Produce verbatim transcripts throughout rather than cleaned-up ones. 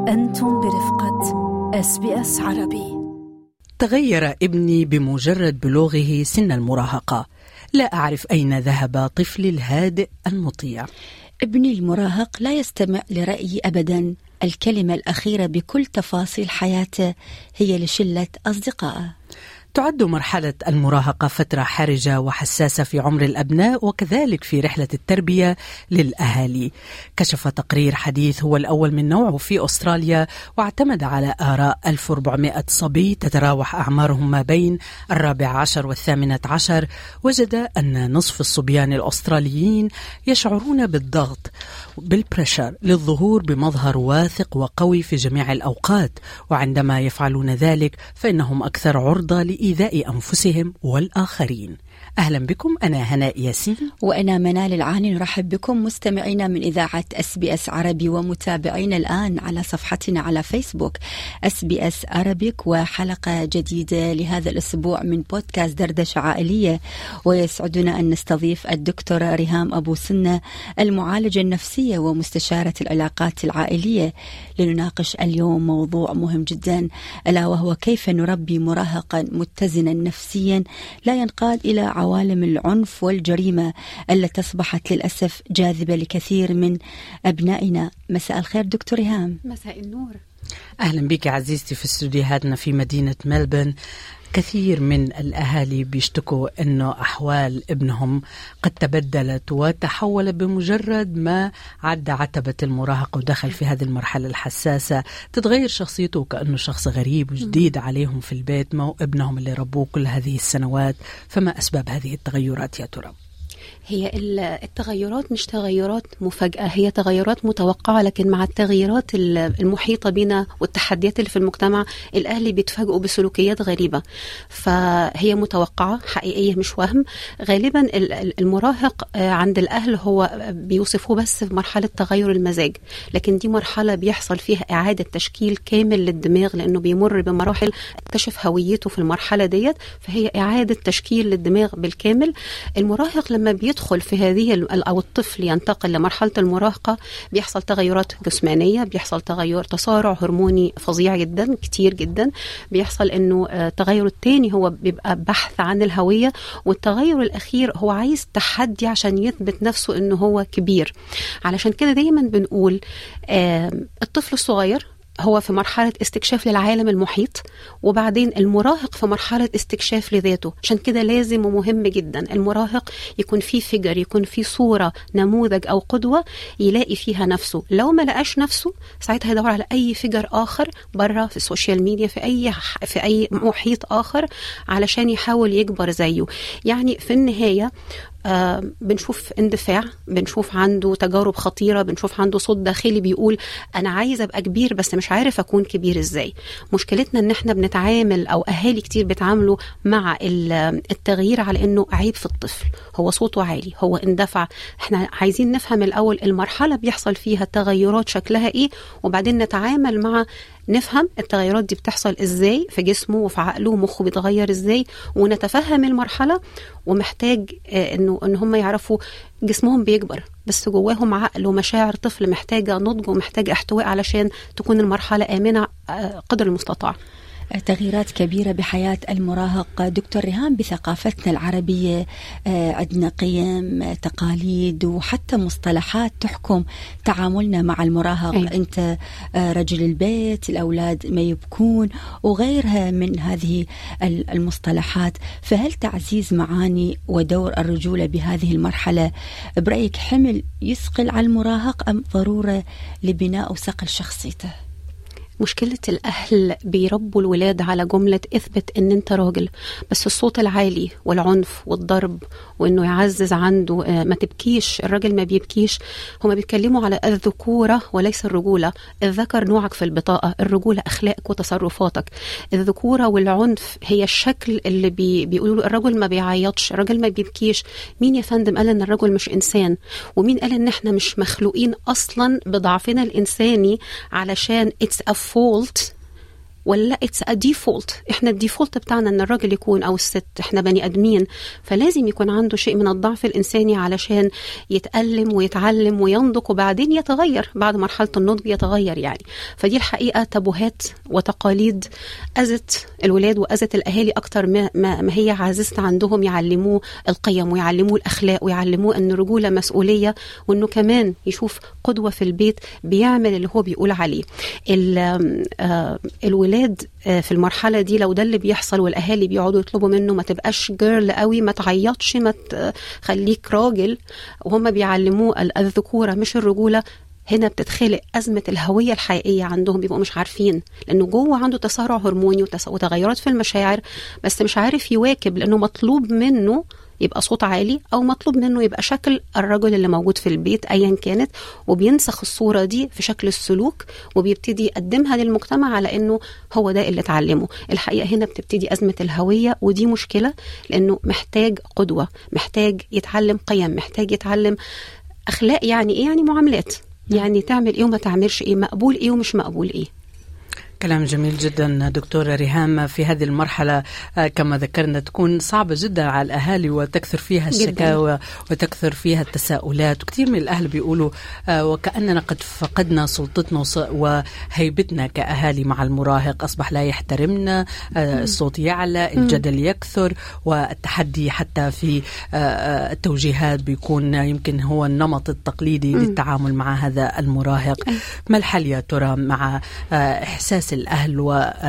أنتم برفقة إس بي إس عربي. تغير ابني بمجرد بلوغه سن المراهقة. لا أعرف أين ذهب طفلي الهادئ المطيع. ابني المراهق لا يستمع لرأيي أبدا. الكلمة الأخيرة بكل تفاصيل حياته هي لشلة أصدقائه. تعد مرحلة المراهقة فترة حرجة وحساسة في عمر الأبناء وكذلك في رحلة التربية للأهالي. كشف تقرير حديث هو الأول من نوعه في أستراليا واعتمد على آراء ألف وأربعمائة صبي تتراوح أعمارهم ما بين الرابع عشر والثامنة عشر. وجد أن نصف الصبيان الأستراليين يشعرون بالضغط بالبريشر للظهور بمظهر واثق وقوي في جميع الأوقات، وعندما يفعلون ذلك فإنهم أكثر عرضة لإيذاء أنفسهم والآخرين. أهلا بكم، أنا هناء ياسين وأنا منال العاني. نرحب بكم مستمعينا من إذاعة إس بي إس عربي ومتابعينا الآن على صفحتنا على فيسبوك إس بي إس عربيك، وحلقة جديدة لهذا الأسبوع من بودكاست دردشة عائلية. ويسعدنا أن نستضيف الدكتورة ريهام أبو سنة، المعالجة النفسية ومستشارة العلاقات العائلية، لنناقش اليوم موضوع مهم جدا، ألا وهو كيف نربي مراهقا متزنا نفسيا لا ينقاد إلى عوالم العنف والجريمة التي أصبحت للأسف جاذبة لكثير من أبنائنا. مساء الخير دكتور ريهام. مساء النور. أهلا بك عزيزتي في استوديوهاتنا في مدينة ملبورن. كثير من الأهالي بيشتكوا أنه أحوال ابنهم قد تبدلت وتحول بمجرد ما عدى عتبة المراهقة ودخل في هذه المرحلة الحساسة. تتغير شخصيته كأنه شخص غريب وجديد عليهم في البيت، مو ابنهم اللي ربوه كل هذه السنوات. فما أسباب هذه التغيرات يا ترى؟ هي التغيرات مش تغيرات مفاجئة، هي تغيرات متوقعة، لكن مع التغيرات المحيطة بنا والتحديات اللي في المجتمع الأهل بيتفاجئوا بسلوكيات غريبة، فهي متوقعة حقيقية مش وهم. غالبا المراهق عند الأهل هو بيوصفوه بس في مرحلة تغير المزاج، لكن دي مرحلة بيحصل فيها إعادة تشكيل كامل للدماغ، لأنه بيمر بمراحل اكتشف هويته في المرحلة ديت، فهي إعادة تشكيل للدماغ بالكامل. المراهق لما بيدخل في هذه أو الطفل ينتقل لمرحلة المراهقة بيحصل تغيرات جسمانية، بيحصل تغير تسارع هرموني فظيع جدا كتير جدا، بيحصل انه التغير الثاني هو بيبقى بحث عن الهوية، والتغير الأخير هو عايز تحدي عشان يثبت نفسه انه هو كبير. علشان كده دايما بنقول الطفل الصغير هو في مرحلة استكشاف للعالم المحيط، وبعدين المراهق في مرحلة استكشاف لذاته. عشان كده لازم ومهم جدا المراهق يكون فيه فيجر، يكون فيه صورة، نموذج أو قدوة يلاقي فيها نفسه. لو ما لقاش نفسه ساعتها يدور على أي فيجر آخر برا في السوشيال ميديا، في أي في أي محيط آخر، علشان يحاول يكبر زيه. يعني في النهاية آه بنشوف اندفاع، بنشوف عنده تجارب خطيرة، بنشوف عنده صوت داخلي بيقول أنا عايز أبقى كبير بس مش عارف أكون كبير إزاي. مشكلتنا إن إحنا بنتعامل أو أهالي كتير بتعاملوا مع التغيير على إنه عيب في الطفل، هو صوته عالي، هو اندفع. إحنا عايزين نفهم الأول المرحلة بيحصل فيها تغيرات شكلها إيه، وبعدين نتعامل مع نفهم التغيرات دي بتحصل ازاي في جسمه وفي عقله ومخه بيتغير ازاي، ونتفهم المرحلة. ومحتاج انه ان هم يعرفوا جسمهم بيكبر بس جواهم عقل ومشاعر طفل محتاجة نضج ومحتاجة احتواء علشان تكون المرحلة آمنة قدر المستطاع. تغييرات كبيرة بحياة المراهق. دكتور ريهام، بثقافتنا العربية عندنا قيم، تقاليد وحتى مصطلحات تحكم تعاملنا مع المراهق. أي. أنت رجل البيت، الأولاد ما يبكون، وغيرها من هذه المصطلحات. فهل تعزيز معاني ودور الرجولة بهذه المرحلة برأيك حمل يثقل على المراهق أم ضرورة لبناء وصقل شخصيته؟ مشكلة الأهل بيربوا الولاد على جملة اثبت ان انت راجل، بس الصوت العالي والعنف والضرب وانه يعزز عنده ما تبكيش، الراجل ما بيبكيش. هما بيتكلموا على الذكورة وليس الرجولة. الذكر نوعك في البطاقة، الرجولة أخلاقك وتصرفاتك. الذكورة والعنف هي الشكل اللي بي بيقولوا الرجل ما بيعيطش، الرجل ما بيبكيش. مين يا فندم قال ان الرجل مش إنسان؟ ومين قال ان احنا مش مخلوقين أصلا بضعفنا الإنساني علشان it's a fault ولا اتس ا ديفولت؟ احنا الديفولت بتاعنا ان الراجل يكون او الست، احنا بني ادمين، فلازم يكون عنده شيء من الضعف الانساني علشان يتألم ويتعلم وينضج وبعدين يتغير بعد مرحله النضج يتغير يعني. فدي الحقيقه تابوهات وتقاليد اذت الولاد واذت الاهالي اكتر ما, ما, ما هي عززت عندهم يعلموه القيم ويعلموه الاخلاق ويعلموه ان الرجوله مسؤوليه، وانه كمان يشوف قدوه في البيت بيعمل اللي هو بيقول عليه. الولاد في المرحلة دي لو ده اللي بيحصل والأهالي بيقعدوا يطلبوا منه ما تبقاش جيرل قوي، ما تعيطش، ما تخليك راجل، وهم بيعلموه الذكورة مش الرجولة، هنا بتتخلق أزمة الهوية الحقيقية عندهم، بيبقوا مش عارفين لأنه جوه عنده تسارع هرموني وتغيرات في المشاعر، بس مش عارف يواكب لأنه مطلوب منه يبقى صوت عالي أو مطلوب منه يبقى شكل الرجل اللي موجود في البيت أيا كانت، وبينسخ الصورة دي في شكل السلوك وبيبتدي يقدمها للمجتمع على أنه هو ده اللي اتعلمه. الحقيقة هنا بتبتدي أزمة الهوية، ودي مشكلة لأنه محتاج قدوة، محتاج يتعلم قيم، محتاج يتعلم أخلاق. يعني إيه؟ يعني معاملات، يعني تعمل إيه وما تعملش إيه، مقبول إيه ومش مقبول إيه. كلام جميل جدا دكتورة ريهام. في هذه المرحلة كما ذكرنا تكون صعبة جدا على الأهالي وتكثر فيها الشكاوى جداً. وتكثر فيها التساؤلات، وكثير من الأهل بيقولوا وكأننا قد فقدنا سلطتنا وهيبتنا كأهالي مع المراهق، أصبح لا يحترمنا، الصوت يعلى، الجدل يكثر، والتحدي حتى في التوجيهات بيكون يمكن هو النمط التقليدي للتعامل مع هذا المراهق. ما الحل يا ترى مع إحساس الأهل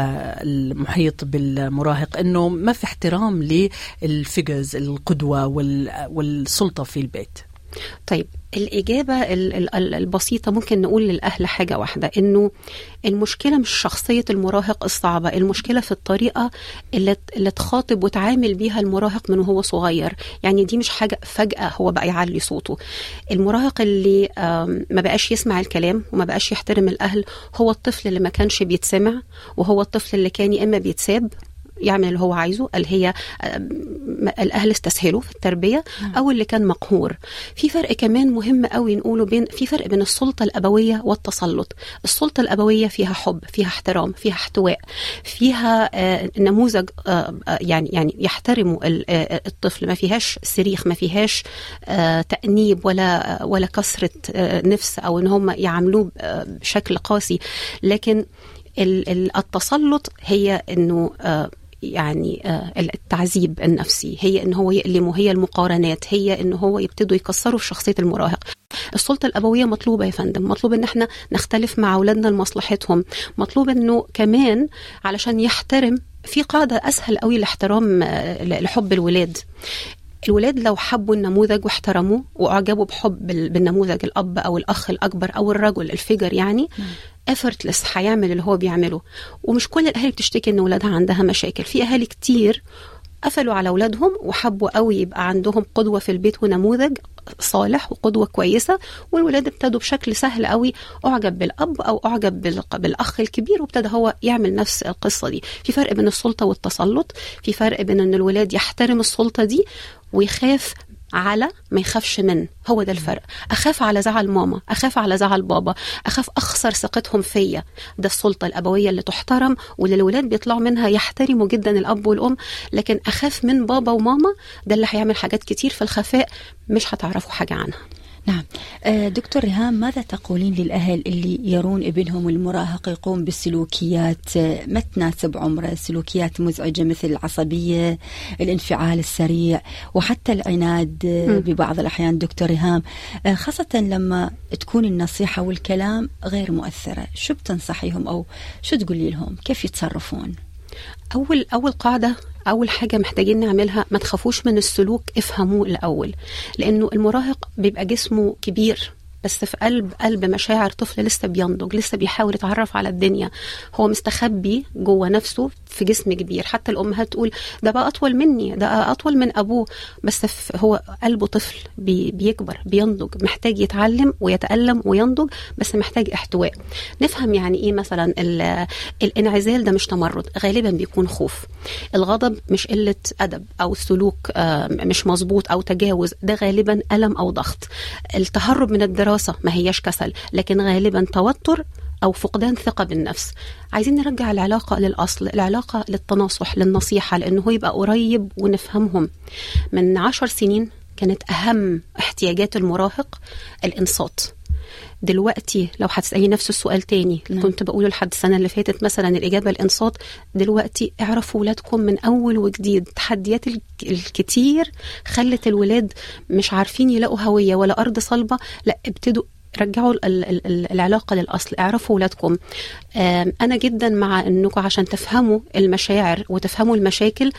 والمحيط بالمراهق أنه ما في احترام للفيجرز القدوة والسلطة في البيت؟ طيب الإجابة البسيطة ممكن نقول للأهل حاجة واحدة، إنه المشكلة مش شخصية المراهق الصعبة، المشكلة في الطريقة اللي, اللي تخاطب وتعامل بيها المراهق من وهو صغير. يعني دي مش حاجة فجأة هو بقى يعلي صوته. المراهق اللي ما بقاش يسمع الكلام وما بقاش يحترم الأهل هو الطفل اللي ما كانش بيتسمع، وهو الطفل اللي كان يا إما بيتساب يعمل اللي هو عايزه، اللي هي الأهل استسهلوا في التربية، أو اللي كان مقهور. في فرق كمان مهم قوي نقوله، بين في فرق بين السلطة الأبوية والتسلط. السلطة الأبوية فيها حب، فيها احترام، فيها احتواء، فيها نموذج يعني يعني يحترموا الطفل، ما فيهاش صريخ، ما فيهاش تأنيب ولا ولا كسرة نفس أو إن هم يعاملوه بشكل قاسي. لكن التسلط هي إنه يعني التعذيب النفسي، هي إن هو يألمه، هي المقارنات، هي إن هو يبتدوا يكسروا في شخصية المراهق. السلطة الأبوية مطلوبة يا فندم، مطلوب إن احنا نختلف مع أولادنا لمصلحتهم، مطلوب إنه كمان علشان يحترم، في قاعدة أسهل قوي لاحترام لحب الولاد. الولاد لو حبوا النموذج واحترموه وأعجبوا بحب بالنموذج، الأب أو الأخ الأكبر أو الرجل الفيجر، يعني effortless هيعمل اللي هو بيعمله. ومش كل الأهالي بتشتكي إن ولادها عندها مشاكل، في أهالي كتير قفلوا على أولادهم وحبوا قوي يبقى عندهم قدوة في البيت ونموذج صالح وقدوة كويسة، والولاد ابتدوا بشكل سهل قوي أعجب بالأب أو أعجب بالأخ الكبير، وابتدى هو يعمل نفس القصة دي. في فرق بين السلطة والتسلط، في فرق بين أن الولاد يحترم السلطة دي ويخاف على ما يخافش من، هو ده الفرق. أخاف على زعل ماما، أخاف على زعل بابا، أخاف أخسر ثقتهم فيا، ده السلطة الأبوية اللي تحترم واللي الولاد بيطلعوا منها يحترموا جدا الأب والأم. لكن أخاف من بابا وماما، ده اللي هيعمل حاجات كتير في الخفاء مش هتعرفوا حاجة عنها. نعم. دكتور ريهام، ماذا تقولين للأهل اللي يرون ابنهم المراهق يقوم بالسلوكيات ما تناسب عمره، سلوكيات مزعجة مثل العصبية، الانفعال السريع، وحتى العناد ببعض الأحيان دكتور ريهام، خاصة لما تكون النصيحة والكلام غير مؤثرة؟ شو بتنصحيهم أو شو تقولي لهم كيف يتصرفون؟ أول أول قاعدة، أول حاجة محتاجين نعملها، ما تخافوش من السلوك، افهموه الأول. لأنه المراهق بيبقى جسمه كبير بس في قلب قلب مشاعر طفل لسه بينضج، لسه بيحاول يتعرف على الدنيا، هو مستخبي جوه نفسه في جسم كبير. حتى الأمهات تقول ده بقى أطول مني، ده أطول من أبوه، بس هو قلبه طفل بي بيكبر بينضج، محتاج يتعلم ويتألم وينضج، بس محتاج احتواء. نفهم يعني إيه مثلا الانعزال ده مش تمرد، غالبا بيكون خوف. الغضب مش قلة أدب أو سلوك مش مظبوط أو تجاوز، ده غالبا ألم أو ضغط. التهرب من الدراسة ما هياش كسل، لكن غالبا توتر أو فقدان ثقة بالنفس. عايزين نرجع العلاقة للأصل، العلاقة للتناصح للنصيحة، لأنه يبقى قريب ونفهمهم. من عشر سنين كانت أهم احتياجات المراهق الإنصات. دلوقتي لو هتسألي نفس السؤال تاني م. كنت بقوله لحد السنة اللي فاتت مثلا الإجابة الإنصات. دلوقتي اعرفوا ولادكم من أول وجديد. تحديات الكتير خلت الولاد مش عارفين يلاقوا هوية ولا أرض صلبة، لا ابتدوا رجعوا العلاقة للأصل. اعرفوا ولادكم. أنا جدا مع أنكم عشان تفهموا المشاعر وتفهموا المشاكل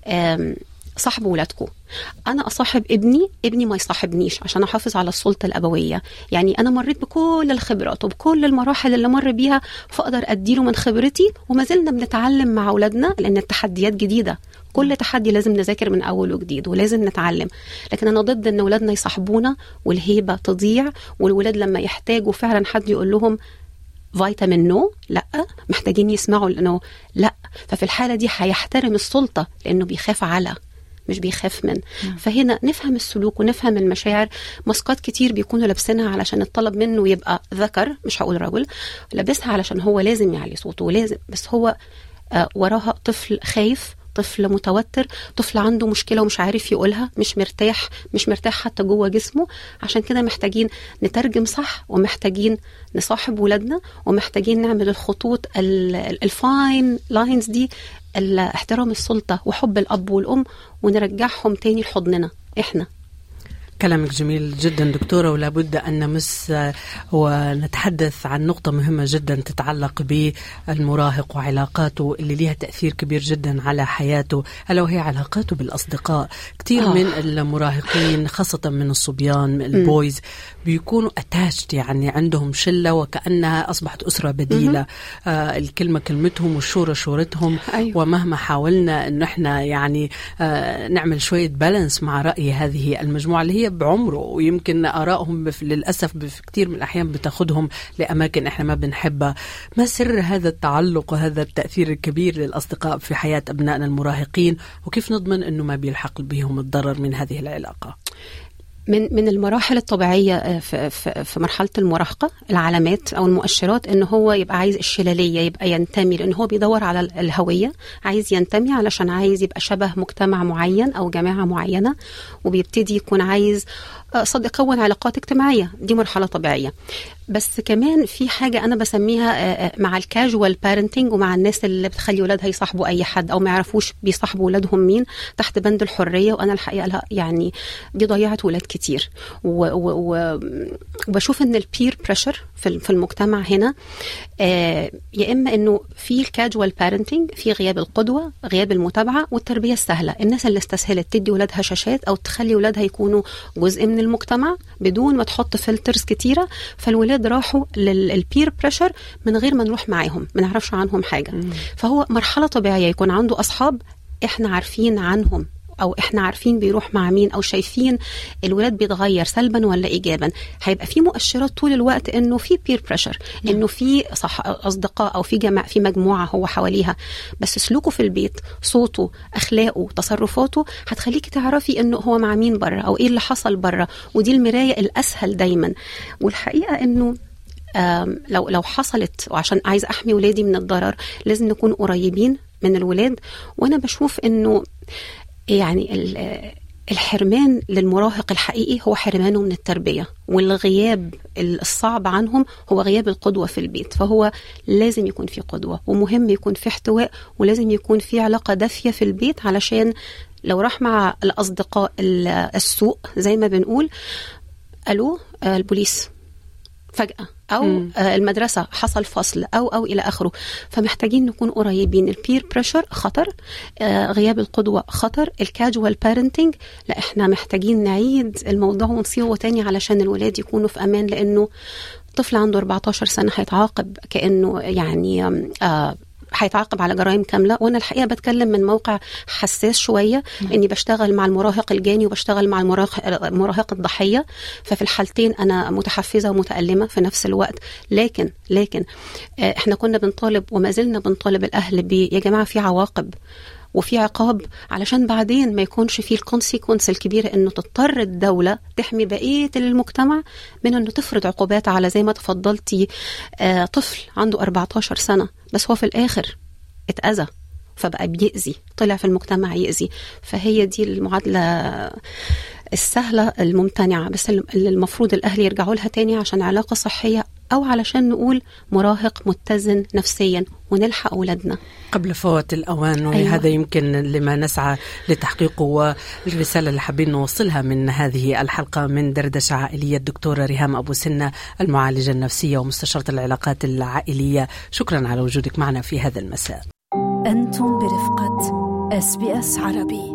صاحبوا ولادكم. أنا أصاحب ابني، ابني ما يصاحبنيش عشان أحافظ على السلطة الأبوية. يعني أنا مريت بكل الخبرات وبكل المراحل اللي مر بيها، فأقدر أديله من خبرتي. وما زلنا بنتعلم مع أولادنا لأن التحديات جديدة. كل تحدي لازم نذاكر من أول وجديد ولازم نتعلم. لكن أنا ضد أن أولادنا يصاحبونا والهيبة تضيع، والولاد لما يحتاجوا فعلا حد يقول لهم فيتامين نو، لا محتاجين يسمعوا لأنه لا. ففي الحالة دي هيحترم السلطة لأنه بيخاف على مش بيخاف من. م. فهنا نفهم السلوك ونفهم المشاعر. ماسكات كتير بيكونوا لابسينها علشان الطلب منه يبقى ذكر، مش هقول رجل، لابسها علشان هو لازم يعلي صوته ولازم، بس هو آه وراها طفل خايف، طفل متوتر، طفل عنده مشكلة ومش عارف يقولها، مش مرتاح مش مرتاح حتى جوه جسمه. عشان كده محتاجين نترجم صح، ومحتاجين نصاحب ولادنا، ومحتاجين نعمل الخطوط الفاين لاينز دي، احترام السلطة وحب الأب والأم، ونرجعهم تاني لحضننا إحنا. كلامك جميل جدا دكتورة، ولا بد أن نمس ونتحدث عن نقطة مهمة جدا تتعلق بالمراهق وعلاقاته اللي ليها تأثير كبير جدا على حياته، ألا وهي علاقاته بالأصدقاء. كتير آه. من المراهقين خاصة من الصبيان البويز بيكونوا أتاشت، يعني عندهم شلة وكأنها أصبحت أسرة بديلة. آه الكلمة كلمتهم والشورة شورتهم. أيوة. ومهما حاولنا أن احنا يعني آه نعمل شوية بالانس مع رأي هذه المجموعة اللي هي بعمره، ويمكن آرائهم للأسف بكثير من الأحيان بتاخدهم لأماكن إحنا ما بنحبها. ما سر هذا التعلق وهذا التأثير الكبير للأصدقاء في حياة أبنائنا المراهقين، وكيف نضمن أنه ما بيلحق بهم الضرر من هذه العلاقة؟ من من المراحل الطبيعية في, في, في مرحلة المراهقة، العلامات أو المؤشرات إنه هو يبقى عايز الشلالية، يبقى ينتمي، لأنه هو بيدور على الهوية، عايز ينتمي علشان عايز يبقى شبه مجتمع معين أو جماعة معينة، وبيبتدي يكون عايز صد يكون علاقات اجتماعية. دي مرحلة طبيعية. بس كمان في حاجة أنا بسميها مع الكاجوال بارنتينج، ومع الناس اللي بتخلي ولادها يصاحبوا أي حد أو ما يعرفوش بيصاحبوا ولادهم مين، تحت بند الحرية. وأنا الحقيقة لا يعني دي ضيعت ولاد كتير. وبشوف إن البير بريشر في المجتمع هنا يا إما إنه في الكاجوال بارنتينج، في غياب القدوة، غياب المتابعة، والتربية السهلة. الناس اللي استسهلت تدي ولادها شاشات أو تخلي ولادها يكونوا جزء من المجتمع بدون ما تحط فلترز كتيرة، فالولاد راحوا للبير بريشر من غير ما نروح معاهم، ما نعرفش عنهم حاجة. مم. فهو مرحلة طبيعية يكون عنده أصحاب إحنا عارفين عنهم، أو إحنا عارفين بيروح مع مين، أو شايفين الولاد بيتغير سلبا ولا إيجابا. هيبقى في مؤشرات طول الوقت إنه في بير بريشر، إنه في صح أصدقاء أو في جماعة، في مجموعة هو حواليها. بس سلوكه في البيت، صوته، أخلاقه، تصرفاته هتخليكي تعرفي إنه هو مع مين برا أو إيه اللي حصل برا. ودي المراية الأسهل دايما. والحقيقة إنه لو لو حصلت، وعشان عايز أحمي ولادي من الضرر، لازم نكون قريبين من الولاد. وأنا بشوف إنه يعني الحرمان للمراهق الحقيقي هو حرمانه من التربية، والغياب الصعب عنهم هو غياب القدوة في البيت. فهو لازم يكون في قدوة، ومهم يكون في احتواء، ولازم يكون في علاقة دافية في البيت، علشان لو راح مع الأصدقاء السوء زي ما بنقول، قالوا البوليس فجأة، أو مم. المدرسة حصل فصل، أو أو إلى آخره. فمحتاجين نكون قريبين. البير بريشر خطر، غياب القدوة خطر، الكاجوال بارنتينج لا، إحنا محتاجين نعيد الموضوع ونصيغه تاني علشان الولاد يكونوا في أمان. لأنه طفل عنده أربعة عشر سنة هيتعاقب كأنه يعني آه هيتعاقب على جرائم كاملة. وأنا الحقيقة بتكلم من موقع حساس شوية، إني بشتغل مع المراهق الجاني وبشتغل مع المراهق, المراهق الضحية. ففي الحالتين أنا متحفزة ومتألمة في نفس الوقت. لكن لكن إحنا كنا بنطالب وما زلنا بنطالب الأهل ب يا جماعة في عواقب، وفي عقاب علشان بعدين ما يكونش فيه الكونسيكونس الكبيرة انه تضطر الدولة تحمي بقية المجتمع من انه تفرض عقوبات على زي ما تفضلتي آه طفل عنده أربعة عشر سنة بس هو في الاخر اتأذى فبقى بيأذي، طلع في المجتمع يأذي. فهي دي المعادلة السهلة الممتنعة، بس اللي المفروض الأهل يرجعوا لها تاني عشان علاقة صحية أو علشان نقول مراهق متزن نفسيا ونلحق أولادنا قبل فوات الأوان. وهذا أيوة. يمكن لما نسعى لتحقيقه، والرسالة اللي حابين نوصلها من هذه الحلقة من دردشة عائلية. الدكتورة ريهام أبو سنة، المعالجة النفسية ومستشارة العلاقات العائلية، شكرا على وجودك معنا في هذا المساء. أنتم برفقة إس بي إس عربي.